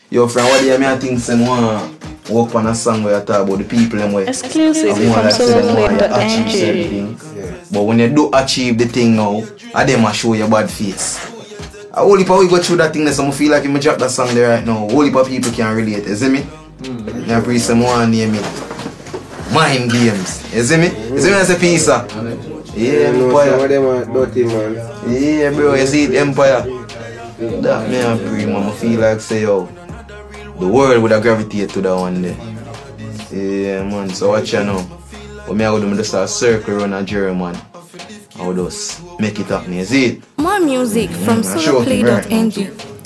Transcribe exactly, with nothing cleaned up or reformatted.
Yo, friend, what do you mean? I think some one work on a song where you talk about the people and where exclusive and more from like say them solo want play you dot achieve N certain G. things. Yeah. But when you do achieve the thing now, I them a show your bad face. I only people we go through that thing that some feel like if I drop that song there right now, only people can relate, you see me? Mm-hmm. I pray someone name it Mind Games. You see me? You see me as a piece of yeah, Empire. Some of them are dirty, man. Yeah, bro, you see it, Empire. That me and pray, man. I feel like say, yo, the world would have gravitated to that one day. Yeah, man. So watch you now. But me I would just a circle around a German. I would just make it happen. You see it? More music from Mm, solo play dot N G.